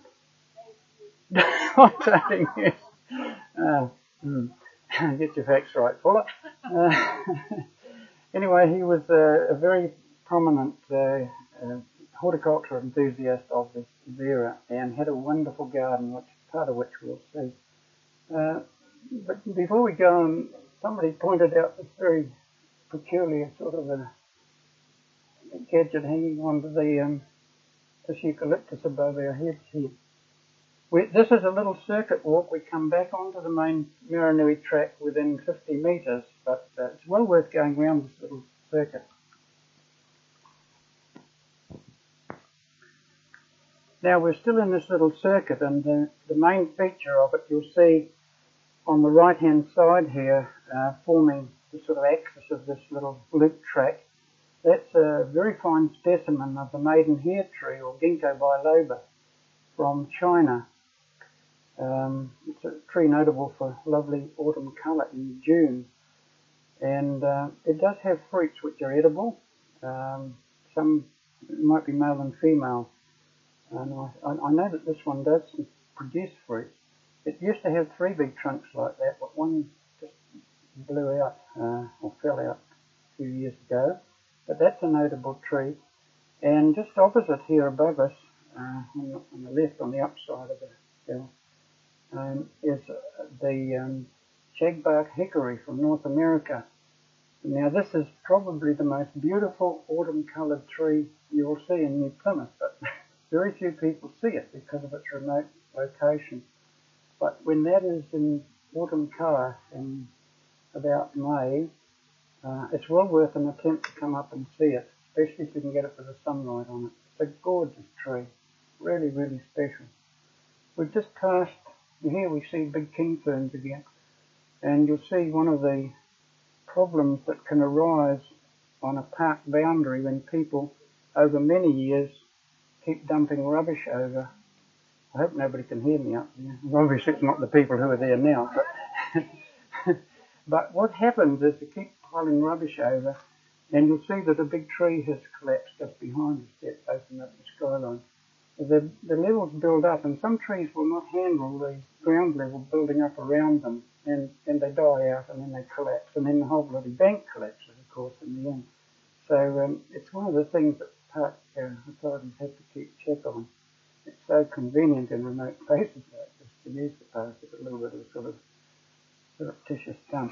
What yes. uh, hmm. Get your facts right, Fuller. Uh, anyway, he was a, a very prominent uh, uh, horticulture enthusiast of this era and had a wonderful garden, which part of which we'll see. Uh, but before we go on, somebody pointed out this very peculiar sort of a gadget hanging onto the um, this eucalyptus above our heads here. We, this is a little circuit walk. We come back onto the main Maranui track within fifty metres, but uh, it's well worth going round this little circuit. Now we're still in this little circuit, and the, the main feature of it you'll see on the right hand side here, uh, forming the sort of axis of this little loop track. That's a very fine specimen of the maiden hair tree, or Ginkgo biloba, from China. Um, it's a tree notable for lovely autumn colour in June, and uh, it does have fruits which are edible. Um, some might be male and female, and I, I know that this one does produce fruit. It used to have three big trunks like that, but one just blew out uh, or fell out a few years ago. But that's a notable tree. And just opposite here above us, uh, on, the, on the left, on the upside of the hill, um, is uh, the um, shagbark hickory from North America. Now this is probably the most beautiful autumn-coloured tree you will see in New Plymouth, but very few people see it because of its remote location. But when that is in autumn colour in about May, uh, it's well worth an attempt to come up and see it, especially if you can get it with the sunlight on it. It's a gorgeous tree, really, really special. We've just passed, here we see big king ferns again, and you'll see one of the problems that can arise on a park boundary when people over many years keep dumping rubbish over. I hope nobody can hear me up there. Obviously it's not the people who are there now, but But what happens is they keep piling rubbish over, and you'll see that a big tree has collapsed just behind us, that's opened up the skyline. The, the levels build up, and some trees will not handle the ground level building up around them, and, and they die out, and then they collapse, and then the whole bloody bank collapses, of course, in the end. So um, it's one of the things that park uh, authorities have to keep check on. It's so convenient in remote places like this to use the park. It's a little bit of a sort of surreptitious dump.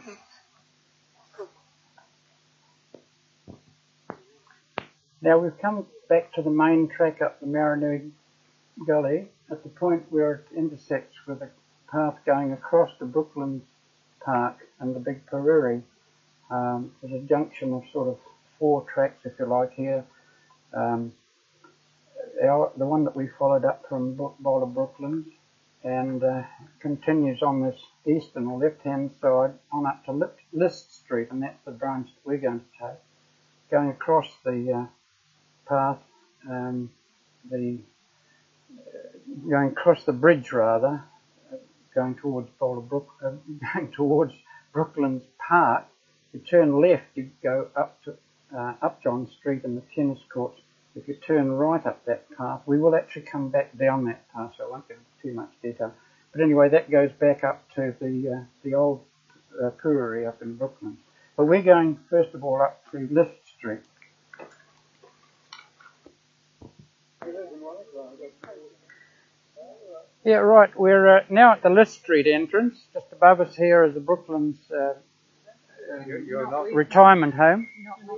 Now we've come back to the main track up the Maranui Gully at the point where it intersects with a path going across the Brooklands Park and the Big Pariri. Um, there's a junction of sort of four tracks, if you like, here. Um, our, the one that we followed up from Boulder Brooklands and uh, continues on this eastern or left-hand side on up to List Street, and that's the branch that we're going to take. Going across the uh, path, um, the uh, going across the bridge rather, uh, going towards Boulder Brook, uh, going towards Brooklands Park. You turn left, you go up to uh, up John Street and the tennis courts. If you turn right up that path, we will actually come back down that path, so I won't go into too much detail. But anyway, that goes back up to the uh, the old uh, Puriri up in Brooklands. But we're going first of all up to List Street. Yeah, right. We're uh, now at the List Street entrance. Just above us here is the Brooklands uh, uh, retirement home.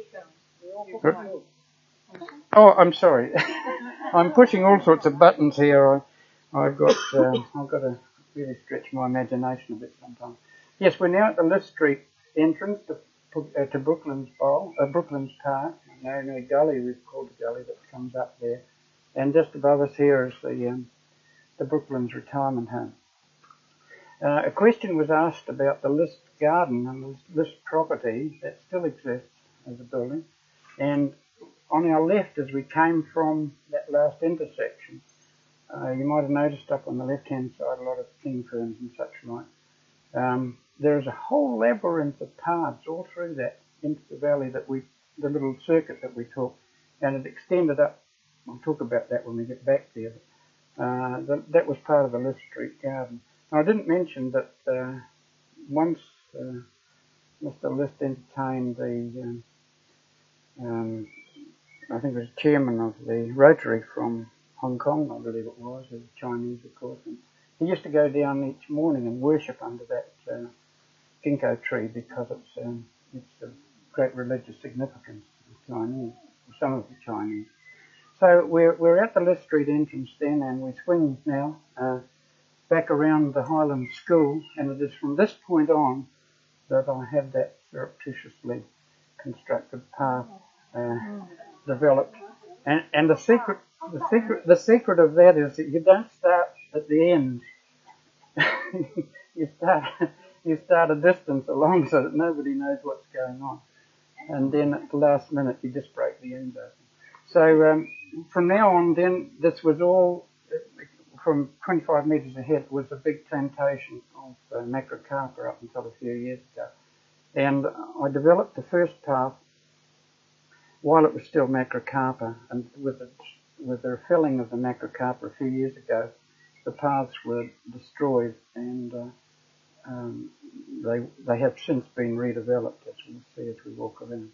Oh, I'm sorry. I'm pushing all sorts of buttons here. I, I've got uh, I've got to really stretch my imagination a bit sometimes. Yes, we're now at the List Street entrance to uh, to Brooklands Bowl, uh, Brooklands Park. Maranui Gully, we've called the gully that comes up there, and just above us here is the um, the Brooklands retirement home. Uh, a question was asked about the List Garden and the List property that still exists as a building, and on our left as we came from that last intersection, uh, you might have noticed up on the left-hand side a lot of king ferns and such like. Um, there is a whole labyrinth of paths all through that into the valley that we, the little circuit that we took, and it extended up. We'll talk about that when we get back there. Uh, the, that was part of the List Street Garden. Now, I didn't mention that uh, once uh, Mister List entertained the, um, um, I think it was chairman of the Rotary from Hong Kong, I believe it was, the Chinese, of course. And he used to go down each morning and worship under that uh, ginkgo tree because it's um, it's of great religious significance to the Chinese, or some of the Chinese. So we're we're at the List Street entrance then, and we swing now uh, back around the Highland School, and it is from this point on that I have that surreptitiously constructed path uh, developed. And and the secret the secret the secret of that is that you don't start at the end. you start you start a distance along so that nobody knows what's going on, and then at the last minute you just break the end open. So um, from now on, then this was all from twenty-five metres ahead was a big plantation of uh, macrocarpa up until a few years ago, and I developed the first path while it was still macrocarpa, and with the with the filling of the macrocarpa a few years ago, the paths were destroyed, and uh, um, they they have since been redeveloped, as we'll see as we walk around.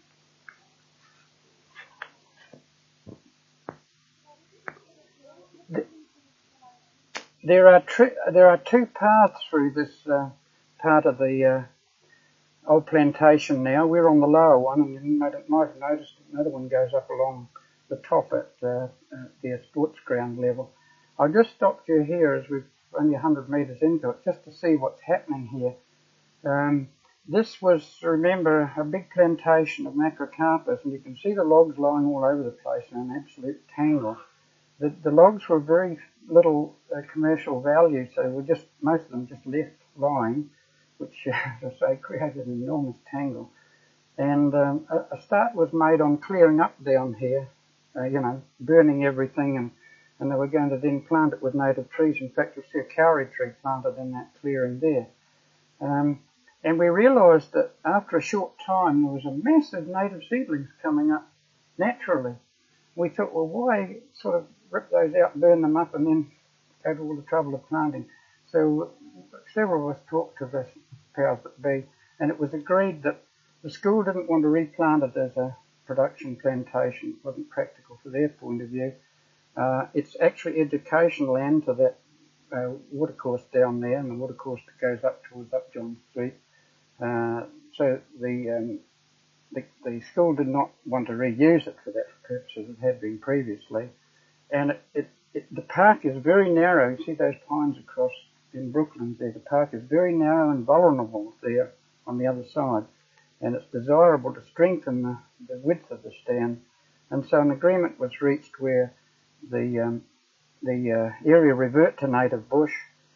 There are tri- there are two paths through this uh, part of the uh, old plantation now. We're on the lower one, and you might have noticed another one goes up along the top at uh, uh, the sports ground level. I'll just stop you here as we're only one hundred metres into it, just to see what's happening here. Um, this was, remember, a big plantation of macrocarpus, and you can see the logs lying all over the place in an absolute tangle. The, the logs were very little uh, commercial value, so we just most of them just left lying, which, uh, as I say, created an enormous tangle. And um, a, a start was made on clearing up down here, uh, you know, burning everything, and, and they were going to then plant it with native trees. In fact, you'll see a kauri tree planted in that clearing there. Um, And we realised that after a short time there was a massive native seedlings coming up naturally. We thought, well, why sort of rip those out, burn them up, and then go to all the trouble of planting? So several of us talked to the powers that be, and it was agreed that the school didn't want to replant it as a production plantation. It wasn't practical from their point of view. Uh, it's actually education land to that uh, watercourse down there, and the watercourse that goes up towards Upjohn Street. Uh, so the, um, the the school did not want to reuse it for that purpose as it had been previously. And it, it, it, the park is very narrow. You see those pines across in Brooklands there. The park is very narrow and vulnerable there on the other side. And it's desirable to strengthen the, the width of the stand. And so an agreement was reached where the um, the uh, area revert to native bush,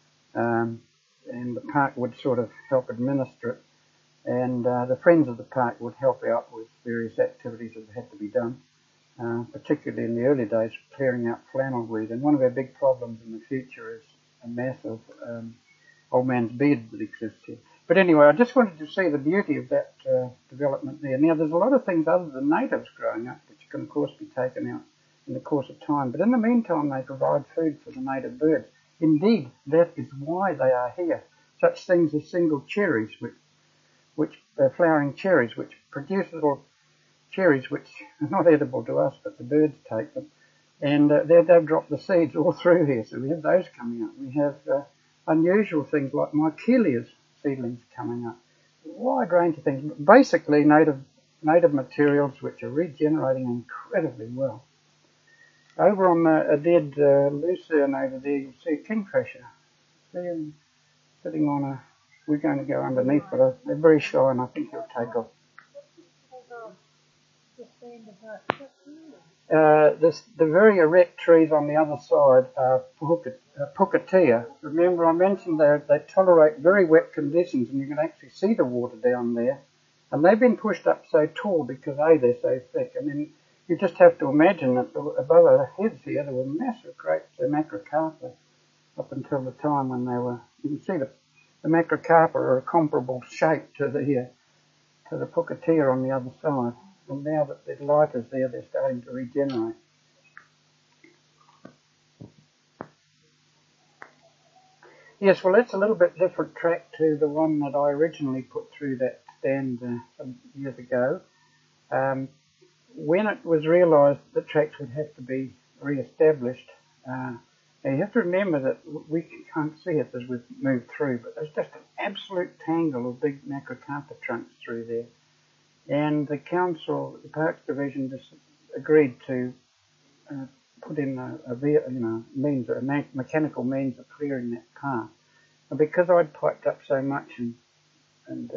um, and the park would sort of help administer it, and uh, the Friends of the Park would help out with various activities that had to be done, uh, particularly in the early days, clearing out flannel weed. And one of our big problems in the future is a massive um, old man's beard that exists here. But anyway, I just wanted to see the beauty of that uh, development there. Now, there's a lot of things other than natives growing up, which can, of course, be taken out in the course of time. But in the meantime, they provide food for the native birds. Indeed, that is why they are here. Such things as single cherries, which, which uh, flowering cherries, which produce little cherries which are not edible to us, but the birds take them. And uh, they've dropped the seeds all through here, so we have those coming up. We have uh, unusual things like Michelia's seedlings coming up. A wide range of things. Basically, native native materials which are regenerating incredibly well. Over on the, a dead uh, lucerne over there, you'll see a kingfisher. See him sitting on a... We're going to go underneath, but they're very shy, and I think he'll take off. Uh, this, the very erect trees on the other side are Pukatea. Remember, I mentioned they they tolerate very wet conditions, and you can actually see the water down there. And they've been pushed up so tall because, A, they're so thick. I mean, you just have to imagine that above our heads here there were massive grapes of macrocarpa up until the time when they were... You can see the, the macrocarpa are a comparable shape to the, uh, to the Pukatea on the other side. And now that the light is there, they're starting to regenerate. Yes, well, that's a little bit different track to the one that I originally put through that stand uh, some years ago. Um, when it was realised that tracks would have to be re-established, uh, now you have to remember that we can't see it as we've moved through, but there's just an absolute tangle of big macrocarpa trunks through there. And the council, the Parks Division, just agreed to uh, put in a, a you know means, a me- mechanical means of clearing that path. And because I'd piped up so much and and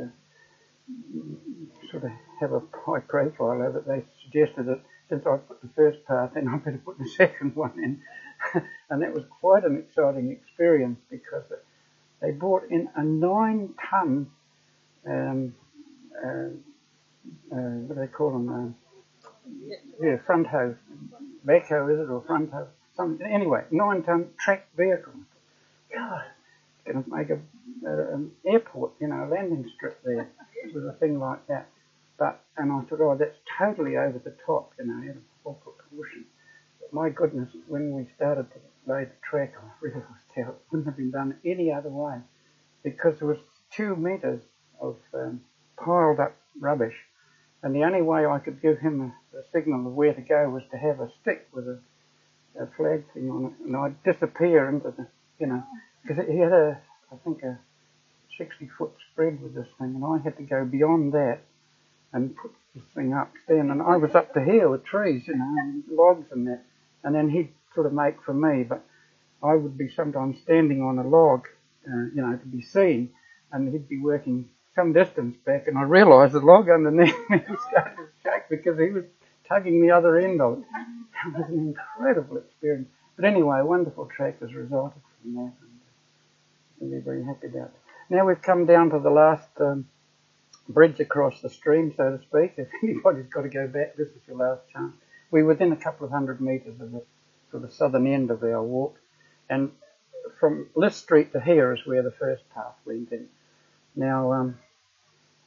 uh, sort of have a high profile over it, they suggested that since I put the first path in, I better put the second one in. And that was quite an exciting experience because they brought in a nine-ton um, uh, Uh, what do they call them? Uh, yeah, front hoe. Backhoe, is it, or front hoe? Something. Anyway, nine-ton track vehicle. God, it's going to make a, uh, an airport, you know, a landing strip there with a thing like that. But, and I thought, oh, that's totally over the top, you know, out of all proportion. But my goodness, when we started to lay the track, I realised how it wouldn't have been done any other way because there was two metres of um, piled up rubbish. And the only way I could give him a, a signal of where to go was to have a stick with a, a flag thing on it, and I'd disappear into the, you know, because he had a, I think a sixty-foot spread with this thing, and I had to go beyond that and put this thing up, stand, and I was up to here with trees, you know, and logs and that, and then he'd sort of make for me, but I would be sometimes standing on a log, uh, you know, to be seen, and he'd be working some distance back, and I realised the log underneath me was starting to shake because he was tugging the other end of it. It was an incredible experience. But anyway, a wonderful track has resulted from that, and we're very happy about it. Now we've come down to the last um, bridge across the stream, so to speak. If anybody's got to go back, this is your last chance. We're within a couple of hundred metres of the sort of southern end of our walk, and from List Street to here is where the first path went in. Now, um,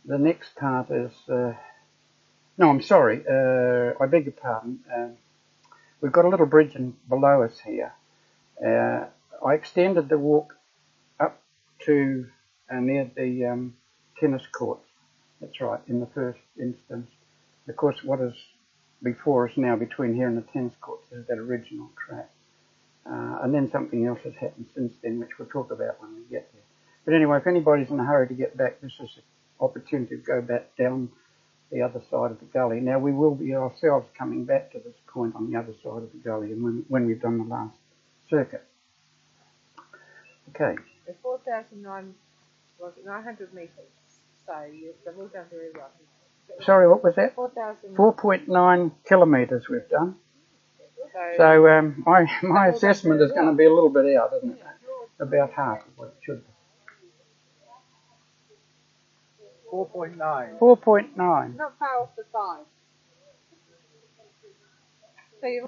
the next part is, uh, no, I'm sorry, uh, I beg your pardon. Uh, we've got a little bridge in, below us here. Uh, I extended the walk up to uh, near the um, tennis courts. That's right, in the first instance. Of course, what is before us now between here and the tennis courts is that original track. Uh, and then something else has happened since then, which we'll talk about when we get there. But anyway, if anybody's in a hurry to get back, this is an opportunity to go back down the other side of the gully. Now, we will be ourselves coming back to this point on the other side of the gully and when, when we've done the last circuit. Okay. The four thousand nine was nine hundred metres, so you've all done very well. Sorry, what was that? four thousand. four point nine kilometres we've done. So, So um, my, my assessment is going to be a little bit out, isn't it? About half of what it should be. four point nine. four point nine. not far off the five. So you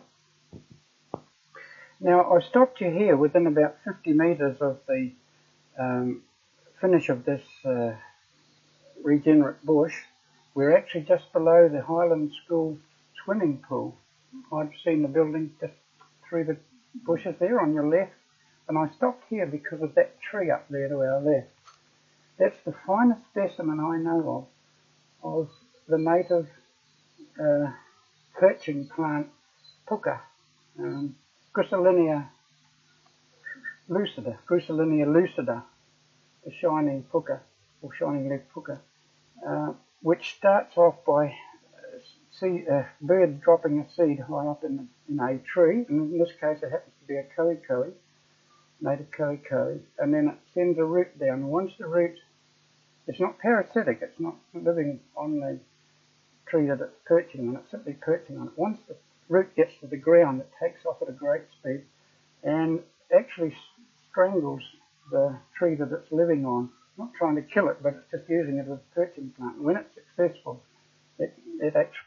Now, I stopped you here within about fifty metres of the um, finish of this uh, regenerate bush. We're actually just below the Highland School swimming pool. I've seen the building just through the bushes there on your left, and I stopped here because of that tree up there to our left. That's the finest specimen I know of of the native uh, perching plant puka, um, Gricilinea lucida, Gricilinea lucida, the shining puka, or shining leaf puka, uh, which starts off by See, uh, birds dropping a seed high up in, in a tree, and in this case it happens to be a koikoi, native koikoi, and then it sends a root down. And once the root, it's not parasitic, it's not living on the tree that it's perching on, it's simply perching on it. Once the root gets to the ground, it takes off at a great speed and actually strangles the tree that it's living on, not trying to kill it, but it's just using it as a perching plant. And when it's successful, it, it actually